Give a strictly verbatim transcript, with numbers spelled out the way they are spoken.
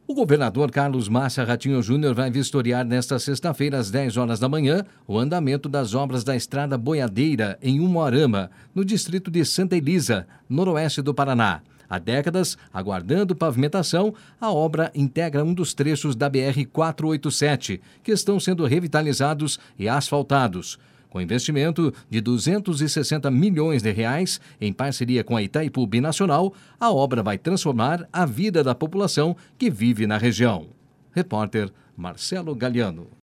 O governador Carlos Massa Ratinho Júnior vai vistoriar nesta sexta-feira, às dez horas da manhã, o andamento das obras da Estrada Boiadeira, em Umuarama, no distrito de Santa Elisa, noroeste do Paraná. Há décadas, aguardando pavimentação, a obra integra um dos trechos da B R quatrocentos e oitenta e sete, que estão sendo revitalizados e asfaltados. Com investimento de duzentos e sessenta milhões de reais, em parceria com a Itaipu Binacional, a obra vai transformar a vida da população que vive na região. Repórter Marcelo Galiano.